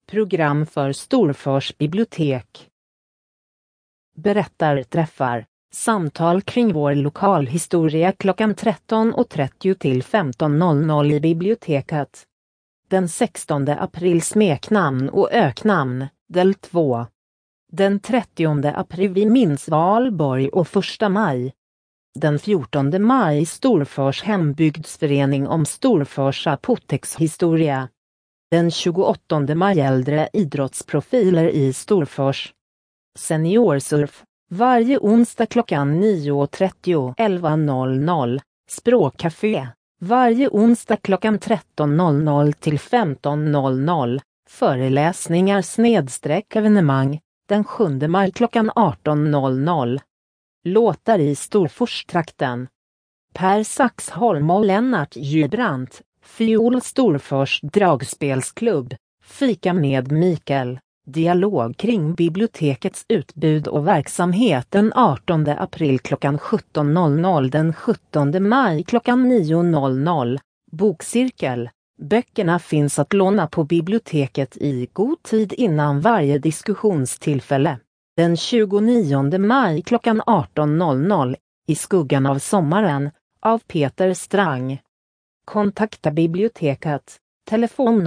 Program för Storfors bibliotek. Berättarträffar. Samtal kring vår lokalhistoria klockan 13.30 till 15.00 i biblioteket. Den 16 april smeknamn och öknamn, del 2. Den 30 april vi minns Valborg och 1 maj. Den 14 maj Storfors hembygdsförening om Storfors apotekshistoria. Den 28 maj äldre idrottsprofiler i Storfors. Seniorsurf. Varje onsdag klockan 9.30 11.00. Språkcafé. Varje onsdag klockan 13.00 till 15.00. Föreläsningar / evenemang. Den 7 maj klockan 18.00. Låtar i Storforstrakten. Per Saxholm och Lennart Djubrandt. Fiol Storfors dragspelsklubb. Fika med Mikael. Dialog kring bibliotekets utbud och verksamhet den 18 april klockan 17.00. Den 17 maj klockan 9.00. Bokcirkel. Böckerna finns att låna på biblioteket i god tid innan varje diskussionstillfälle. Den 29 maj klockan 18.00. I skuggan av sommaren. Av Peter Strang. Kontakta biblioteket. Telefon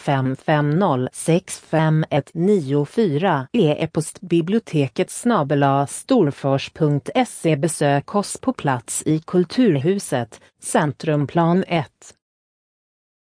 0550659194. E-post biblioteket@storfors.se. Besök oss på plats i Kulturhuset, Centrumplan 1.